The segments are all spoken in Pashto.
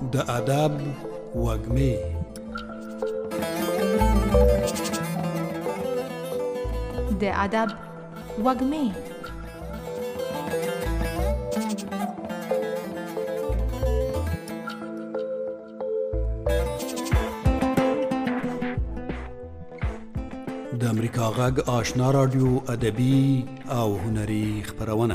د ادب وږمې. د ادب وږمې. د امریکا غږ آشنا رادیو ادبي او هنري خپرونه.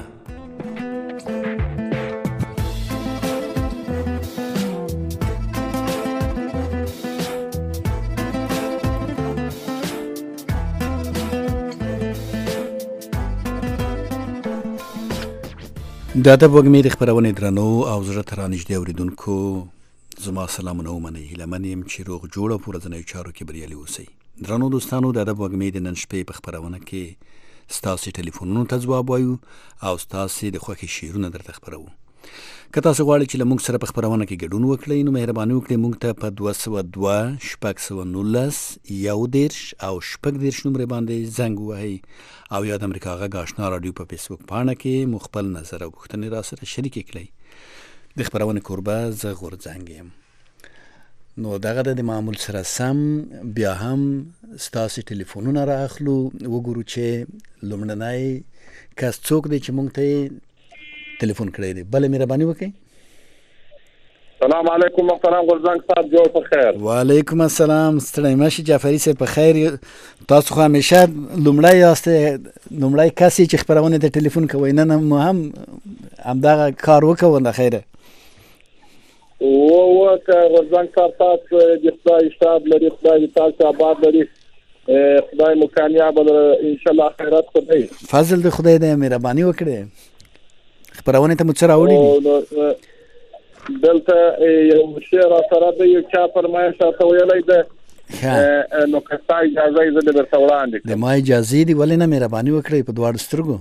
د ادب وږمې د خپرونې درنو او زړه ته رانږدې اورېدونکو، زما سلامونه ومنئ. هیله من یم چې روغ جوړ او په ورځنیو چارو کې بریالي اوسئ. درنو دوستانو، د ادب وږمې د نن شپې په خپرونه کې ستاسې ټلیفونونو ته ځواب وایو او ستاسې د خوښې شعرونه درته خپروو. که تاسو غواړئ چې له موږ سره په خپرونه کې ګډون وکړئ، نو مهرباني وکړئ موږ ته په 202-619-10 او 6 نمرې باندې زنګ ووهئ، او یا د امریکا غږ آشنا رادیو په فیسبوک پاڼه کې مو خپل نظر او پوښتنې را سره شریکې کړئ. د خپرونې کوربه زه غورځنګ یم. نو دغه د معمول سره سم بیا هم ستاسې ټلیفونونه را اخلو، وګورو چې لومړنی کس څوک دی چې موږ ته ټلیفون کړی دی. بله مهرباني وکړئ. سلام علیکم محترم غورځنګ صاحب، جوړ په خیر. وعلیکم السلام، ستړی مشي جعفري صاحب، په خیر. تاسو خو همیشه لومړی یاست، لومړی کس چې خپرونې ته ټلیفون کوئ. نن مو هم همدغه کار وکړو. نه خیره که غورځنګ صاحب تاسو د خدای شتاب لري، خدای تاسو آباد لري، خدای مو کامیاب انشاءالله خیرات خدای فضل د خدای دی. مهرباني وکړئ. خپرونې ته مو څه راوړي دي؟ دلته یو شعر سره د یو چا فرمایش راته ویلی ده، نو که ستا اجازه یې زه د درته وړاندې کړم. د ما اجازې دي، ولې نه؟ مهرباني وکړئ په دواړو سترګو.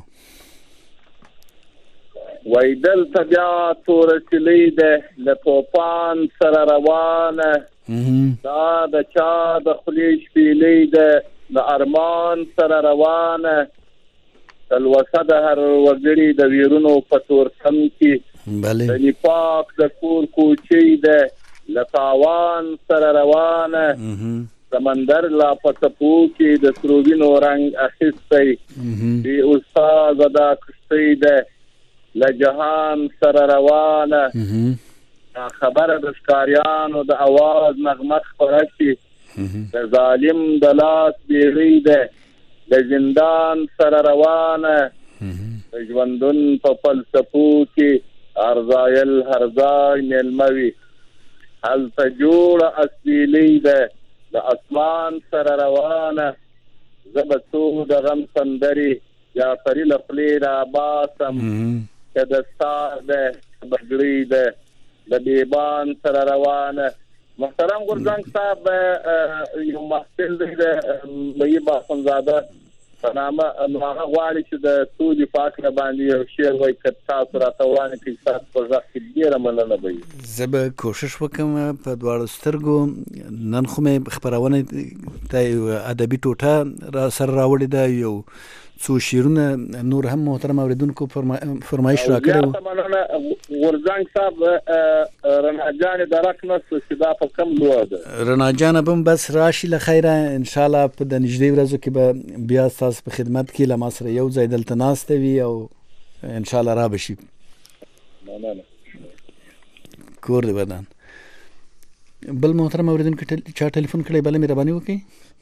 وایي دلته بیا توره سیلۍ ده له توپان سره روانه، دا د چا د خولې شپېلۍ ده د ارمان سره روانه، تلوسه د هر وګړي د ویرونو په تورتم کې، د نفاق د کور کوچۍ ده له تاوان سره روانه، سمندر لا په څپو کې د سرو وینو رنګ اخیستی، بې استاده دا کښتۍ ده له جهان سره روانه، خبره د ښکاریانو د اواز نغمه خپره شي، د ظالم د لاس بیړۍ ده د زندان سره روانه، د ژوندون په فلسفو کې ارزایل هر ځای میلمه وي، هلته جوړه اسویلۍ ده د اسمان سره روانه، زه به څو د غم سندرې جعفري له خولې راباسم، که د ستار ده بګړۍ ده د بیبان سره روانه. محترم غورځنګ صاحب، یو محفل دی د طیب اخندزاده په نامه، نو هغه غواړي چې د سولې په هکله باندې یو شعر وایي، که تاسو راته وړاندې کړئ ستاسو په غږ کې ډېره مننه به وي. زه به کوشش وکړم په دواړو سترګو. نن خو مې خپرونې ته یو ادبي ټوټه را سره راوړې ده، یو څو شعرونه نور هم محترم اوریدونکو فرمایش راکړی و. غورځنګ صاحب، رڼا جانې درک نشته چې دا په کوم لور ده؟ رڼا جانه به بس راشي له خیره انشاءالله. په د نږدې ورځو کې به بیا ستاسو په خدمت کې له ما سره یو ځای دلته ناسته وي او انشاءالله را به شي. کور دې ودان. بل محترم اوریدونکو چا ټلیفون کړی؟ بله مهرباني وکړئ.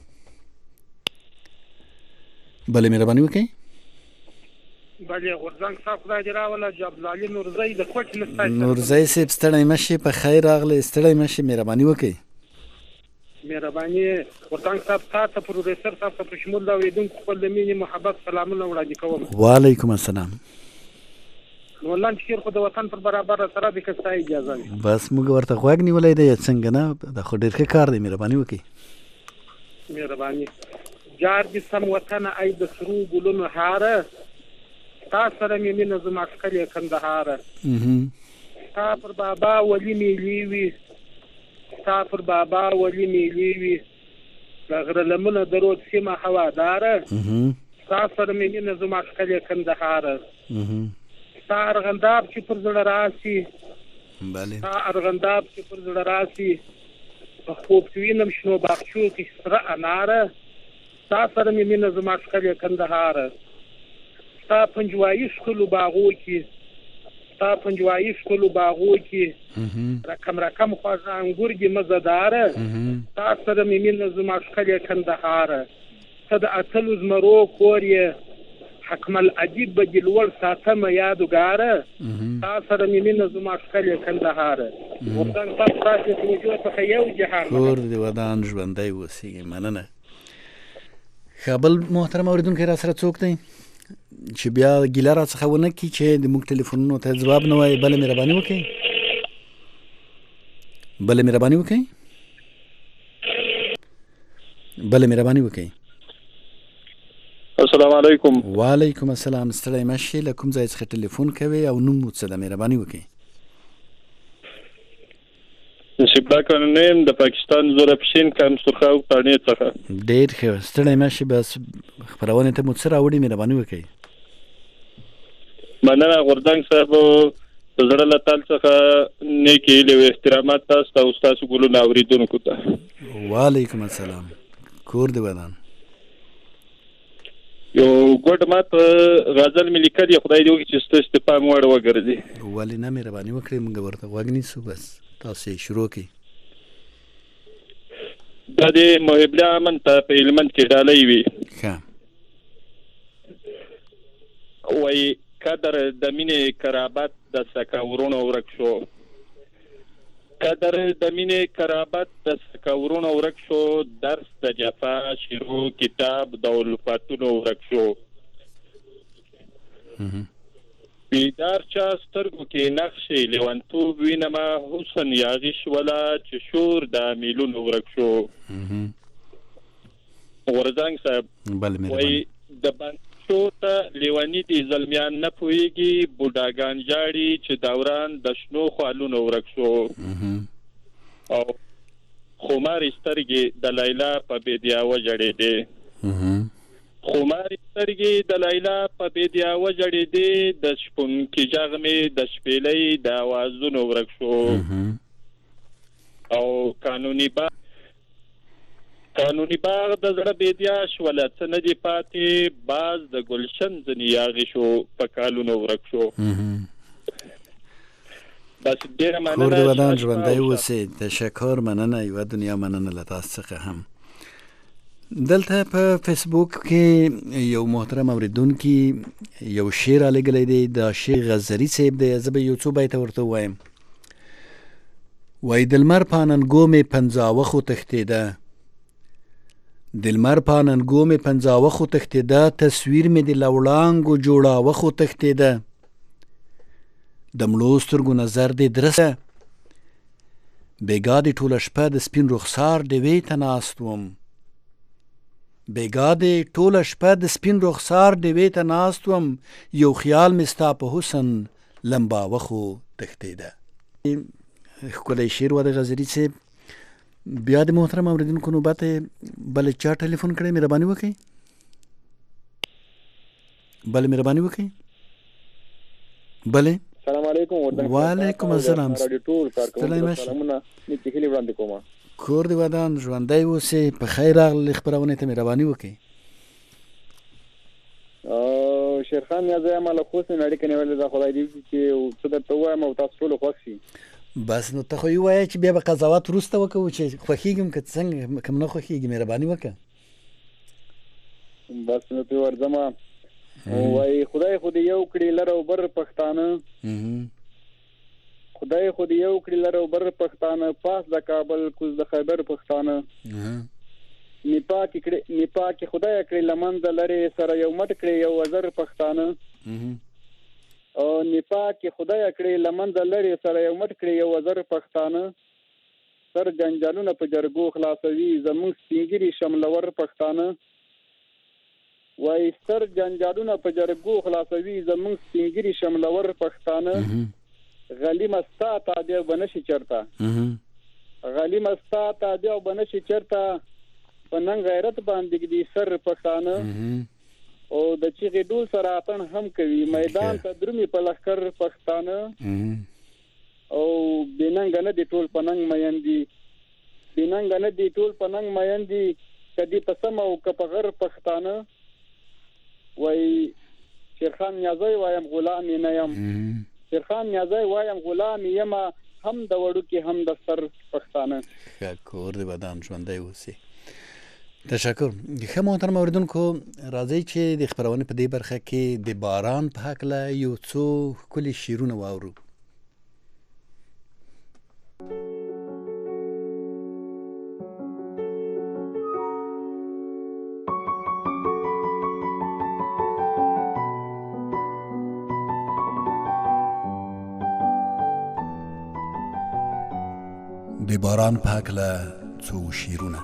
بله مهرباني وکړئ. بله غورځنګ صاحب، خدای دې راوله. عبدالعلي نورزی د کوټ نستا. نورزی صاحب ستړی مشي، په خیر راغلی. ستړی مشي، مهرباني وکړئ. مهرباني غورځنګ صاحب، تا ته پروډوسر صاحب ته په شمول د اورېدونکو خپل د مینې محبت سلامونه وړاندې کوم. وعلیکم السلام. نو لاندې شعر خو د وطن پر برابر سره د که ستا اجازه وي. بس موږ ورته غوږ نیولی دی، څنګه نه؟ دا خو ډېر ښه کار دی. مهرباني وکړئ. مهرباني. جار دې سم وطنه ای د سرو ګلونو هاره، تا سره مې مینه زما ښکلې کندهاره، ستا پر بابا ولی میلې وي، ستا پر بابا ولی میلې وي، د غره لمنه د رود سیمه هواداره، ستا سره مې مینه زما ښکلې کندهاره، ستا ارغنداب چې پر زړه راسي، بله تا ارغنداب چې پر زړه راسي په خوب کې وینم شنو باغچو کې سره اناره تا سره مې مینه زما ښکلې کندهار تا پنجوایي ښکلو باغو کې رقم خوږ انګور دي مزهداره تا سره مې مینه زما ښکلې کندهار ته د اتلو زمرو کور یې حکم الادیب به دې لوړ ساتمه یادګاره تا سره مې مینه زما ښکلې کندهار وطن تاسو توجه څخه یو جهان کور د ودان ژوندی اوسېږي مننه ښه بل محترم اورېدونکی را سره څوک دی چې بیا ګیله را څخه ونه کړي چې د موږ ټلیفونونو ته ځواب نه وایي بله مهرباني وکړئ السلام علیکم. وعلیکم السلام. ستړی مه شئ له کوم ځای څخه ټلیفون کوئ او نوم مو څه ده مهرباني وکړئ. نصیب الله قانونیم د پاکستان زوره پښین کم سرخاو پاڼې څخه. ډېر ښه ستړی مه شئ بس خپرونې ته مو څه راوړي مهرباني وکړئ. مننه غورځنګ صاحب د زړه له تل څخه نیکې هیلې او احترامات تاسو ته او ستاسو ګلونه اورېدونکو ته. وعلیکم السلام. کور دې ودان. یو ګوډ مات غزل مې لیکلی خدای دې وکړي چې ستاسو د پام وړ وګرځي. ولې نه مهرباني وکړئ موږ ورته غوږ نیسو بس تاسو یې شروع کړئ. دا د محب الله امن ته په هلمند کې ډالۍ وي. ښه وایي قدر د مینې کرابت د سکاورونو ورک شو قدر د مینې کرابت د سکاورونو ورک شو درس د جفا شروع کتاب د الفاتونو ورک شو بیدار چا سترګو کې نقشې لیونتوب وینمه حسن یاغي شوله چې شور د میلونو ورک شو. غورځنګ صاحب وایي د بندشو ته لیوني دي زلمیان نه پوهېږي بوډاګان جاړي چې دوران د شنو خوالونو ورک شو او خمارې سترګې د لیلا په بیدیا وژړېدې د شپونکي غږ مې د شپېلۍ د اوازونو ورک شو او قانوني باغ د زړه بیدیا شوله څه نه دي پاتې باز د ګلشن ځنې یاغې شو په کالونو ورک شو. بس ډېره مننه. کور دې ودان ژوندی اوسئ. تشکر مننه یوه دنیا مننه له تاسو څخه هم. دلته په فیسبوک کې یو محترم اوریدونکي یو شعر رالیږلی دی دا شعر غزري صاحب دی زه به یو څو بیته ورته ووایم. وایي د لمر په اننګو مې پنځاوخو تښتېده تصویر مې د له وړانګو جوړاوخو تښتېده د مړو سترګو نظر دې درسه بېګا دې ټوله شپه د سپین رخسار ډېوې ته ناست وم یو خیال مې ستا په حسن لمباوخو تښتېده. ښکلی شعر و د غزري صاحب. بیا د محترم اوریدونکو نوبت بل چا ټلیفون کړی مهرباني وکړئ. السلام علیکم. وعلیکم السلام. ستړی مه شئ. کور دې ودان ژوندی اوسئ. په خیر راغلئ خپرونې ته مهرباني وکړئ. شیرخان نیازی یم له خوست نه اړیکه نیولې ده خدای دې وکړي چې څه درته ووایم او تاسو ټولو خوښ شي. بس نو ته خو یې ووایه چې بیا به قضاوت وروسته وکړو چې خوښېږم که څنګه که نه خوښېږي مهرباني وکړه. بس نو پرې ورځمه. وایي خدای خو دې یو کړي لر او بر پښتانه پاس د کابل کوز د خیبر پښتانه نیپاکې خدای کړي لمنځه لرې سره یو مټ کړي یو وزر پښتانه او نیپاکې خدای کړي لمنځه لرې سره یو مټ کړي یو وزر پښتانه سر جنجالونه په جرګو خلاصوي زموږ سپینګیري شملور پښتانه وایي سر جنجالونه په جرګو خلاصوي زموږ سپینګیري شملور پښتانه غلیمه ستا تادیه به نشي چرته په نن غیرت باندې دي سر پښتانه او د چیغې ډول سره اتن هم کوي میدان ته درومي په لښکر پښتانه او بیننګ نه دي ټول پننګ مېندي بیننګ نه دي ټول پننګ مېندي کدي پسم او کپغر پښتانه وای شیرخان نیازی وایم غلام نه یم شیرخان نیازی وایم غلام یم هم د وړو کې هم د سر پښتانه کور د بدن ژوندۍ اوسي. تشکر. ښه محترم اوریدونکو راځئ چې د خپرونې په دې برخه کې د باران په هکله یو څو ښکلي شعرونه واورو. د باران په هکله څو شعرونه.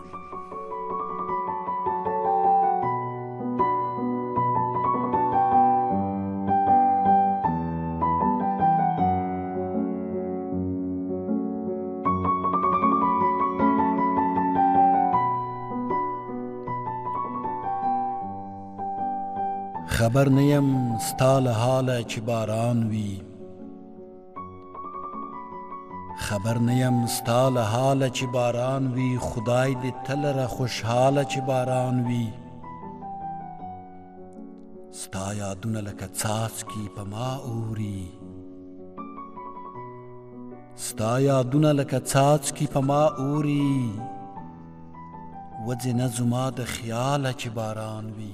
خبر نیم ستا له حاله چې باران وي خبر نیم ستا له حاله چې باران وي خدای دې تل را خوشحاله چې باران وي ستا یادونه لکه څاڅکي په ما اوري ستا یادونه لکه څاڅکي په ما اوري وځي نه زما د خیاله چې باران وي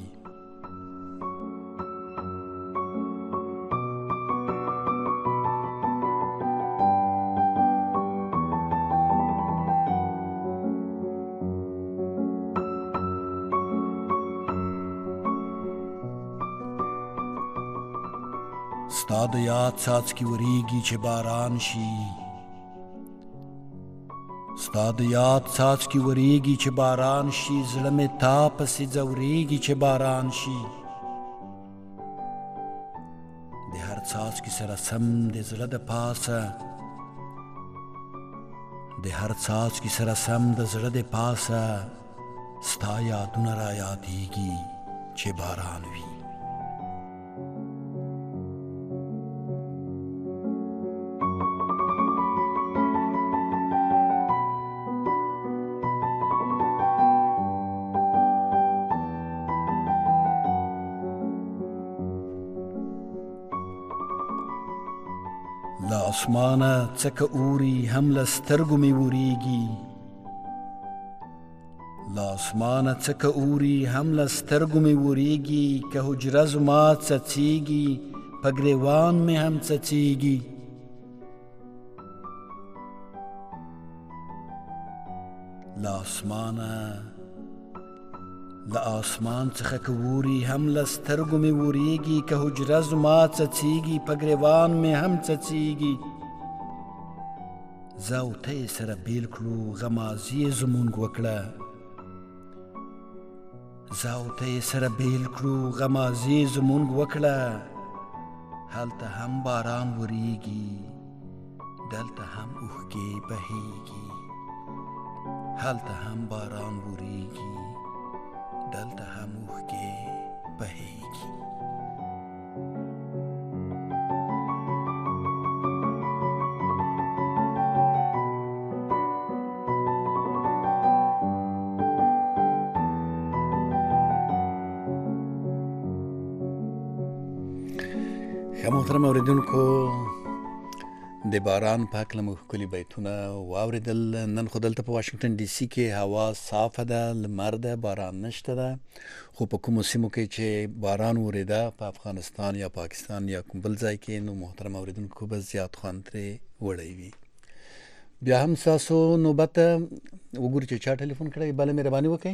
ستا د یاد څاڅکي وریږي چې باران شي ستا د یاد څاڅکي وریږي چې باران شي زړه مې تا پسې ځورېږي چې باران شي د هر څاڅکي سره سم د زړه د پاسه د هر څاڅکي سره سم د زړه د پاسه ستا یادونه را یادېږي چې باران وي له اسمانه څکه اوري هم له سترګو مې وریږي له اسمانه څکه اوري هم له سترګو مې وریږي که حجره زما څڅېږي په ګریوان مې هم څڅېږي له اسمان څخه که اوري هم له سترګو مې وریږي که حجره زما څڅېږي په ګریوان مې هم څڅېږي زه او ته یې سره بیل کړو غمازي یې زمونږ وکړه زه او ته یې سره بیل کړو غمازي یې زمونږ وکړه هلته هم باران وریږي دلته هم اوښکې بهیږي هلته هم باران وریږي دلته هم اوښکې بهیږي ښه محترم اورېدونکو د باران په هکله مو ښکلي بیتونه واورېدل. نن خو دلته په واشنګټن ډي سي کې هوا صافه ده لمر ده باران نشته ده خو په کومو سیمو کې چې باران ورېده په افغانستان یا پاکستان یا کوم بل ځای کې نو محترم اورېدونکو به زیات خوند ترې وړی وي. بیا هم ستاسو نوبت وګورو چې چا ټلیفون کړی. بله مهرباني وکړئ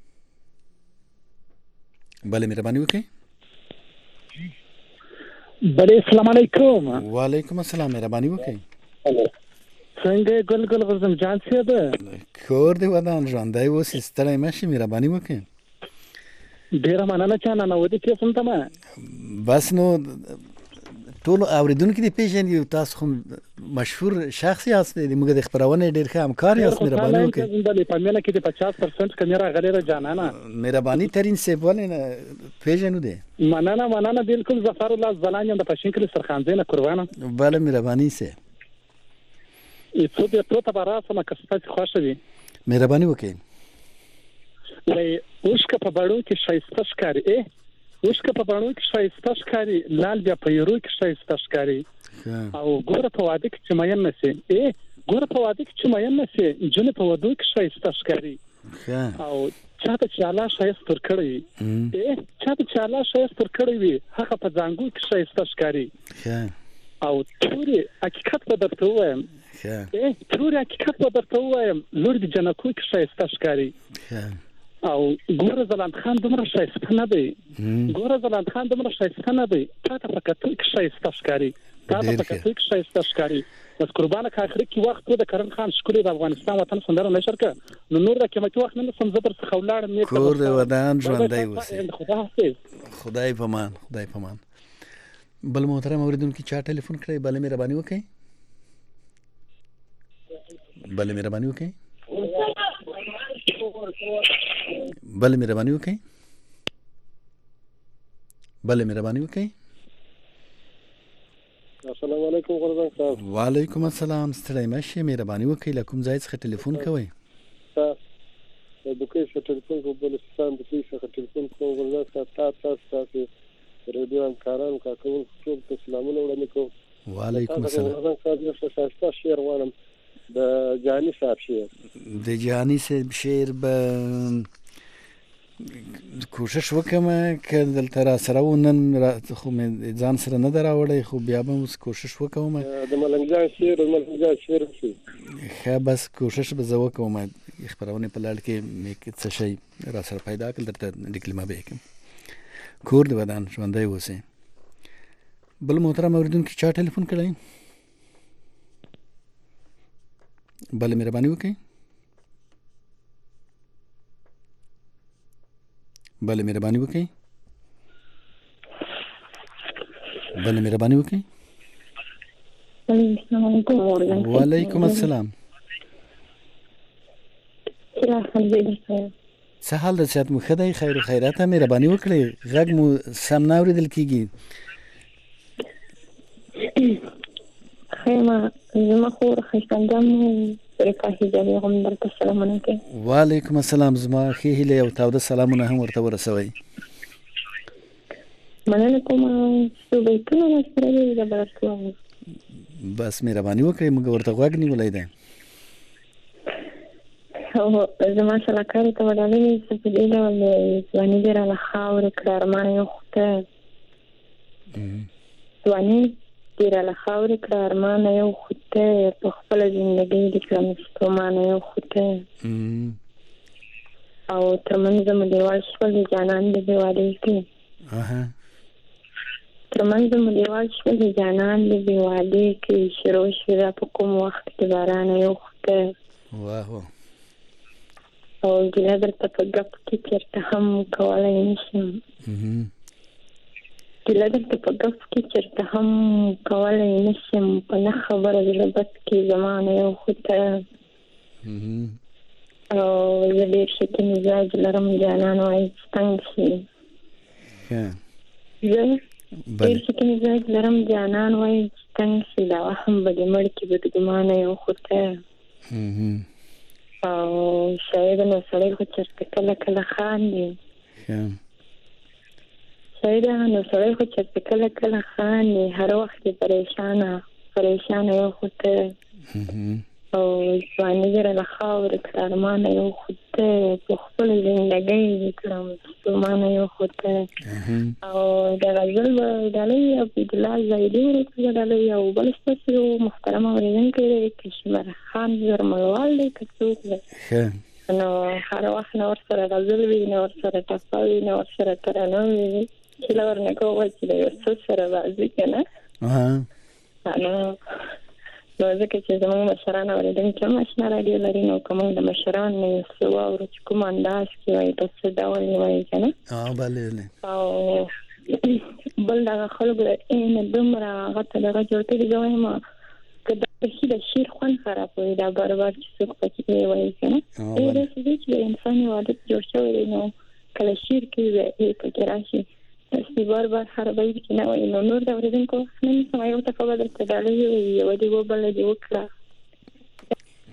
بله السلام علیکم. وعلیکم السلام. مهرباني وکړئ. څنګه ګل غزم جان صاحب کور دې ودان ژوندی اوسې ستړی مه شي. مهرباني وکړئ. ډېره مننه چې ننوتې ټلیفون ته ما بس نو ټول اوریدونکي دې پیژني تاسو خو مشهور شخص یاست موږ د خپرونې ډېر ښه همکار یاست. مهرباني وکړئ. په میله کې د 50% کمی راغلی را جانانه مهرباني ترین صاحب ولې نه پیژنو دی. مننه بالکل ظفر الله زلان یم د پښین کلی سرخانځای نه قربانه. بله مهرباني سه څو دې پروت به راسم که ستاسو خوښه وي. مهرباني وکړئ. وای اوښکه په بڼو کې ښایسته ښکاري. اوښکه په بڼو کې ښایسته ښکاري، لال بیا په یورو کې ښایسته ښکاري. او ګوره په واده کې چې مین نشي. ګوره په واده کې چې مین نشي، جن په ودو کې ښایسته ښکاري. او چاته چې الله ښایست ور کړی چاته چې الله ښایست ور کړی وي هغه په ځانګو کې ښایسته ښکاري. او توري حقیقت به درته ووایم، توري حقیقت به درته ووایم، لور د جنکو کې ښایسته ښکاري. او ګوره زلاند خان دومره ښایسته نه دی، ګوره زلاند خان دومره ښایسته نه دی، تاته په کتو کې ښایسته ښکاري، تاته په کتو کې ښایسته ښکاري. بس قربانه که آخري کې وخت و د کرن خان ښکلي د افغانستان وطن سندره نشر که نو نور د قیمتي وخت نه نسم زه درڅخه ولاړم. کور د ودان ژوندی اوسې. خدای په امان، خدای په امان. بل محترم اوریدونکي چا ټلیفون کړی؟ بله مهرباني وکړئ، بله مهرباني وکړئ، بله مهرباني وکړئ، بله مهرباني وکړئ. السلام علیکم قربان صاحب. وعلیکم السلام. ستړی مشه، مهرباني وکړئ. له کوم ځای څخه ټلیفون کوئ؟ د کوم څخه ټلیفون کوم؟ بلوچستان د کوم څخه ټلیفون کوم؟ قربان صاحب تاسو ریډیو همکاران کاکون ټول ته سلامونه وړاندې کوم. وعلیکم السلام. قربان صاحب یو څه شعر غواړم د جهاني صاحب شعر. د جهاني صاحب شعر به کوشش وکم که دلته را سره و نن خو مې ځان سره نه ده راوړی، خو بیا به اوس کوشش وکوم. د ملنګ جان شعر شي ښه بس کوشش به زه وکوم خپرونې په لړ کې مې څه شی را سره پیدا کړل درته ډیکلمه به یې کړم. کور د ودان ژوندی اوسې. بل محترم اوریدونکي چا ټلیفون کړی؟ بله مهرباني وکړئ، بله مهرباني وکړئ، بله مهرباني وکړئ. السلام علیکم. وعلیکم السلام. څه حال ده؟ صحت مو ښه دی؟ خیر و خیراته؟ مهرباني وکړئ، غږ مو سم نه اورېدل کېږي. خیمه زما خور ښایستانجان ریکا حجابي هم درته سلامونه کوي. وعلیکم السلام. زما ښې هیلې او تاوده سلامونه هم ورته ورسوئ. مننه کوم. څو بیتونه راسره دي زه به درته وایم. بس مهرباني وکړئ، موږ ورته غوږ نیولی دی. زما سلاکارو ته وډالوي څه په دې ډول د ځواني ډېره له خاورې کړه ارمان یو خو ځواني ډېره له خاورې کړه ارمانه یو خو ته په خپله زندګۍ دې کړم ستومانه یو خو ته او تر منځه مو دیوال شول د جانان د بېوالۍ کې تر منځه مو دیوال شول د جانان د بېوالۍ کې شروع شوې ده په کوم وخت کې بارانه یو خو ته او ګیله درته په ګپ کې چېرته هم کولی نشم ګیله درته په ګپ کې چېرته هم کولی نشم په نه خبره زړه بد کې زما نه یو خو ته او زه ډېر شکي مزاج لرم جانان وایي چې تنګ شي زه ډېر شکي مزاج لرم جانان وایي چې تنګ شي دا وهم به دې مړ کړي بدګمانه یو خو ته او شاید نو سړی خو چېرته کله کله خاندي شاید نو سړی خو چېرته کله کله خاندي هر وخت یې پریشانه یو خو ته او ځواني ډېره له خاورې کړه ارمانه یو خو ته په خپله زندګۍ یې کړم ستومانه یو خو ته او د غزل به ډالۍ عبدالله زاهدي ورته ډالۍ او بل ستاسو محترم اورېدونکی دی کشمیر خان زرملوال دی که څوک دی نو هر وخت نه ورسره غزل وي نه ورسره ټپه وي نه ورسره ترانه وي چې له ورنه کوه چې د یو څه سره راځي که نه نو ځکه چې زموږ مشران اورېدونکي هم اشنا راډیو لري نو که موږ د مشران نه یو څه واورو چې کوم انداز کې وایي په څه ډول یې وایي که نه او بل دغه خلکو د دومره هغه ته دغه جوړ کړي زه وایم که دا بېخي د شعر خوند خرابوي دا بار چې څوک پکې وایي که نه داسې دی چې د انسان یو عادت جوړ شوی دی نو کله شعر کې پکې راشي داسې بار هر بیت کې نه وایي نو نور د اورېدونکو نه نیسم یو ته خبره درته ډالۍ وایي یوه دې وبله دې وکړه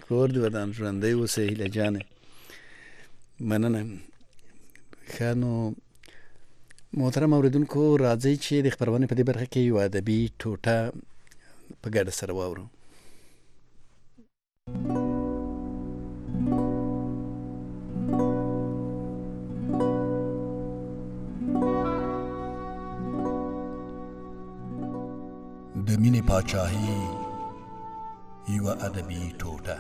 کور دې ودان ژوندی اوسې هیله جانې. مننه. ښه نو محترم اورېدونکو راځئ چې د خپرونې په دې برخه کې یو ادبي ټوټه په ګډه سره واورو. د مینې پاچاهي یوه ادبي ټوټه.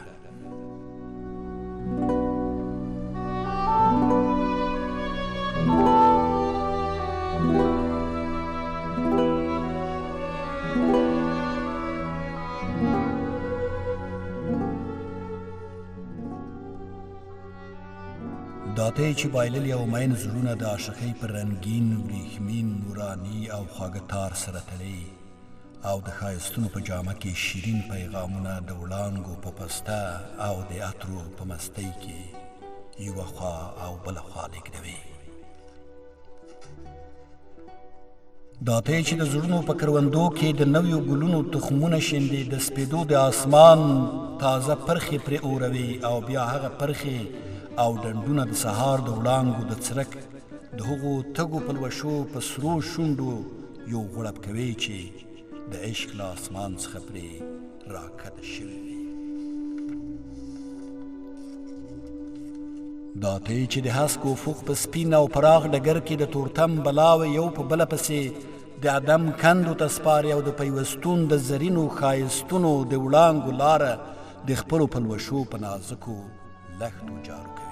داته چې بایلل یو مین زړونه د عاشقۍ پر رنګین وریښمین نوراني او خواږه تار سره تړي او د ښایستونو په جامه کې شیرین پیغامونه د وړانګو په پسته او د عطرو په مستۍ کې یوه خوا او بله خوا لېږدوي. داته چې د زړونو په کروندو کې د نویو ګلونو تخمونه شیندي، د سپېدو د آسمان تازه پرخې پرې اوروي او بیا هغه پرخې او ډنډونه د سهار د وړانګو د څرک د هغو تږو پلوشو په سرو شونډو یو غړپ کوي چې د عشق له آسمان څخه پرې راکښته شوي وي. داته چې د هسک افق په سپین او پراخ ډګر کې د تورتم بلاوې یو په بله پسې د عدم کندو ته سپاري او د پیوستون د زرینو ښایستونو د وړانګو لاره د خپلو پلوشو په نازکو لښتو جارو کوي.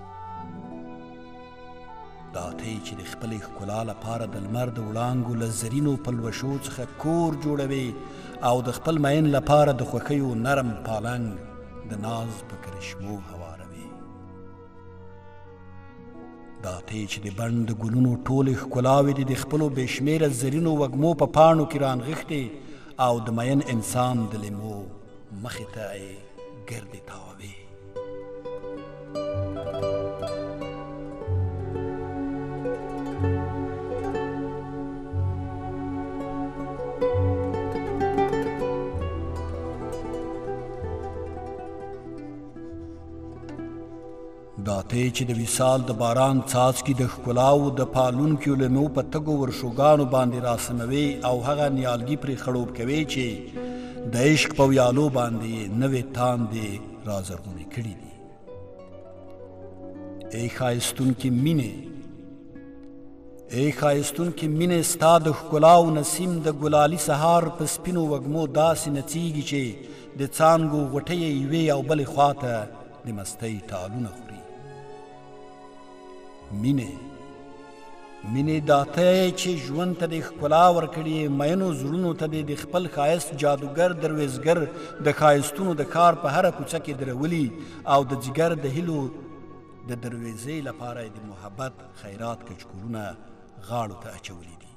داته چې د خپلې ښکلا لپاره د لمر د وړانګو له زرینو پلوشو څخه کور جوړوي او د خپل مین لپاره د خوښیو نرم پالنګ د ناز په کرشمو هواروي. داته چې د بڼ د ګلونو ټولې ښکلاوې د خپلو بې شمېره زرینو وږمو په پاڼو کې رانغښتې او د مین انسان د لیمو مخې ته یې ګردې تاووي. داته چې د وصال د باران څاڅکي د ښکلاو د پالونکو لیمو په تږو ورشوګانو باندې راسموي او هغه نیالګي پرې خړوب کوي چې د عشق په ویالو باندې نوې تاندې رازرغونې کړي دي. ای ښایستونکې مینې، ای ښایستونکې مینې، ستا د ښکلاو نسیم د ګلالي سهار په سپینو وږمو داسې نڅیږي چې د څانګو غوټۍ یې یوې او بلې خواته د مستۍ ټالونه خوري. مینې، مینې داته چې ژوند ته د ښکلا ورکړي، مینو زړونو ته د خپل ښایست جادوګر درویزګر د ښایستونو د کار په هره کوڅه کې درولي او د جګر د هیلو د درویزې لپاره د محبت خیرات کچکولونه غاړو ته اچولي دي.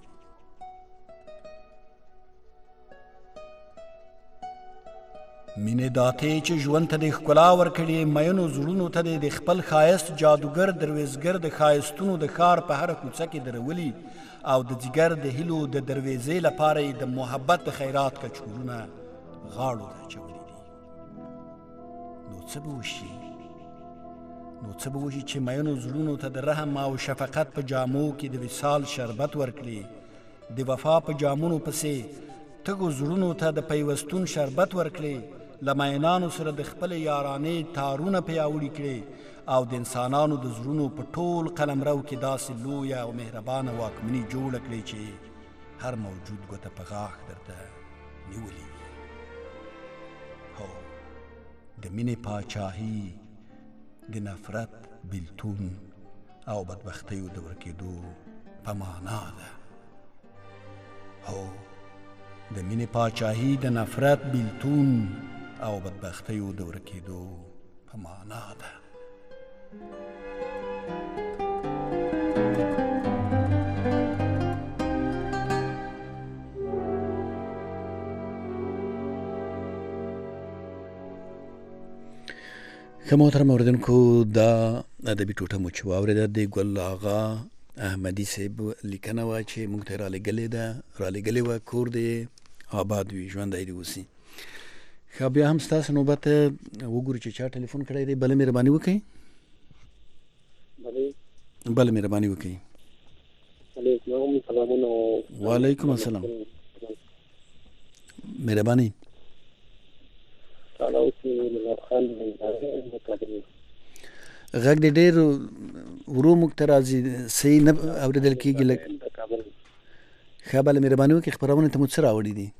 مینې داته چې ژوند ته د ښکلا ورکړي، مینو زړونو ته د خپل ښایست جادوګر درویزګر د ښایستونو د ښار په هره کوڅه کې درولي او د جګر د هیلو د درویزې لپاره یې د محبت د خیرات کچکولونه غاړو ته اچولي دي. نو څه به وشي؟ نو څه به وشي چې مینو زړونو ته د رحم او شفقت په جامو کې د وصال شربت ورکړي، د وفا په جامونو پسې تږو زړونو ته د پیوستون شربت ورکړي، له مینانو سره د خپلې یارانې تارونه پیاوړي کړي او د انسانانو د زړونو په ټول قلمرو کې داسې لویه او مهربانه واکمني جوړه کړي چې هر موجود ګوته په غاښ درته نیولي وي. هو، د مینې پاچاهي د نفرت، بیلتون او بدبختیو د ورکېدو په معنا ده. هو، د مینې پاچاهي د نفرت، بیلتون او بدبختیو د ورکېدو په معنا ده. ښه محترم اورېدونکو، دا ادبي ټوټه مو چې واورېده د ګل آغا احمدي صاحب لیکنه وه چې موږ ته یې رالېږلې وه. کور دې آباد وي، ژوندی دې اوسي. ښه بیا هم ستاسو نوبت وګورو چې چا ټلیفون کړی دی. بله مهرباني وکړئ. بله مهرباني وکړئ. وعلیکم السلام. مهرباني. غږ دې ډېر ورو موږ ته راځي، صحیح نه اورېدل کېږي. لږ ښه بله مهرباني وکړئ. خپرونې ته مو څه راوړي دي؟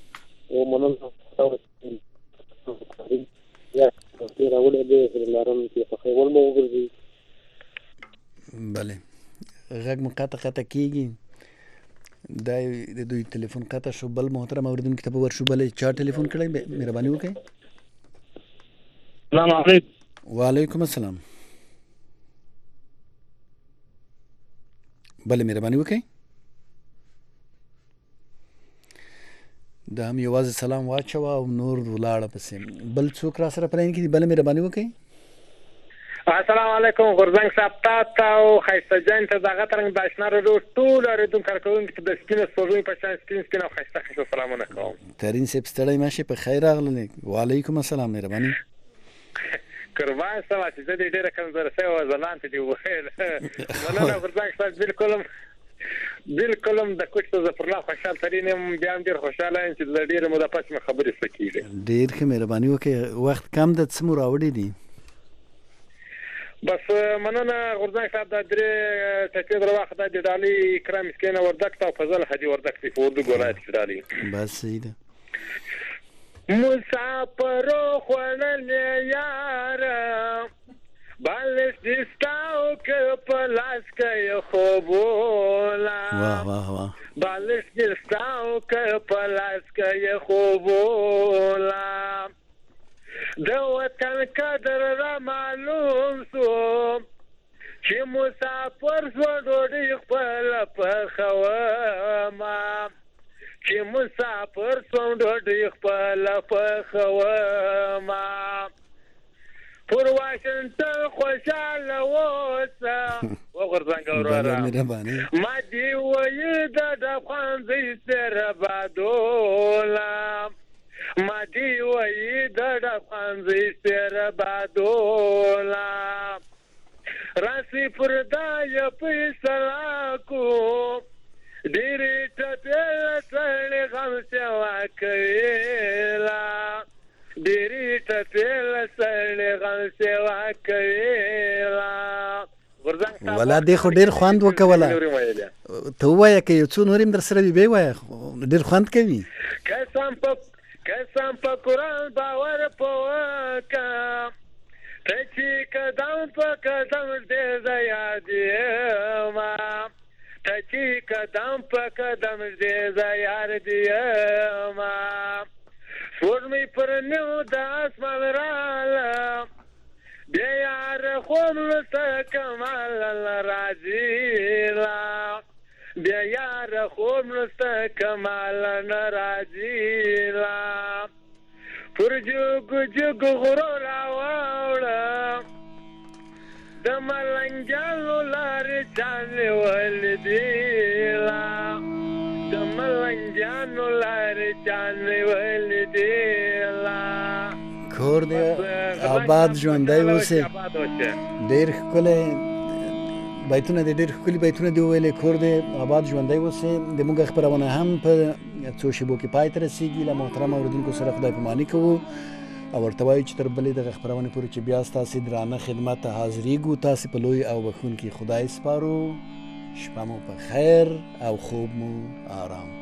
بله غږ مو قطع کېږي. دا د دوی ټلیفون قطع شو. بل محترم اورېدونکي ته به ورشو. بله چا ټلیفون کړی؟ مهرباني وکړئ. السلام علیکم. وعلیکم السلام. بله مهرباني وکړئ. دا هم یوازې سلام واچوه او نور ولاړه پسې. بل څوک را سره په لاین کې دي؟ بله مهرباني وکړئ. السلام علیکم غورځنګ صاحب، تا او ښایسته جان ته دغه ترنګ د اشنا راډیو ټول اورېدونکو کارکوونکو ته د سپینه سپوږمۍ په شان سپین او ښایسته سلامونه کوم. ترین صاحب ستړی مه شئ، په خیر راغلی. وعلیکم السلام. مهرباني. قربان سوه چې زه دې ډېره کمزوره شوې وه، ځلان ته دې وویل. مننه غورځنګ صاحب. بالکل هم د کوچ ته ظفرالله خوشحال ترین یم. بیا هم ډېر خوشحاله یم چې له ډېرې موده پس مې خبرې څه کېږي. ډېر ښه مهرباني وکړئ. وخت کم ده، څه مو راوړي دي؟ بس مننه غورځنګ صاحب. دا درې ټکي در واخه دا د ډالۍ اکرام مسکینه وردک ته او فضل حاجي وردک دی په وردګ ولایت کې ډالۍ. بس صحیح ده. مسافرو خوړلې یاره بالش دستاو که پلاس که خوبولا. واه واه واه. بالش دستاو که پلاس که خوبولا. د وطن قدر را معلوم سو چې مسافر شو ډوډۍ خپله پخومه. چې مسافر شوم ډوډۍ خپله پخومه. پر واشنګټن خوشحاله اوسه وغورځنګ وروره. ما دې ویل د افغانۍ سره بادوله. ما دې ویل د افغانۍ سره بادوله. راسي پر دا یې فیصله کو ډېرې ټپې سړې غم سوا کویله. ډېرې ټپې سړې غم سوا کویله. ولا دې خو ډېر خوند وکوله. ته ووایه که یو څو نور هم در سره وي بیا وایه، ډېر خوند کوي. قسم په قرآن باور په وکړه ته چې قدم په قدم دې زه یاد یمه. ته چې قدم په قدم دې زه یاد یمه. سپوږمۍ پر نیو د اسمان راله بیا یار خوب لسته کمال راځي لا. بیا یار خوب لسته کمال راځي لا. پر جوګ جوګ غرو راوړه د ملنګانو لارې چانې ولدي لا. د ملنګانو لارې چانې ولدي لا. کور دې آباد ژوندی اوسې. ډېر ښکلی بیتونه دي، ډېر ښکلي بیتونه دي وویلې. کور دې آباد ژوندی اوسې. زموږ خپرونه هم په څو شېبو کې پای ته رسېږي. له محترم اورېدونکو سره خدای پاماني کوو او ورته وایو چې تر بلې دغه خپرونې پورې چې بیا ستاسې درانه خدمت ته حاضرېږو. تاسې په لوی او بښونکي خدای سپارو. شپه مو په خیر او خوب مو آرام.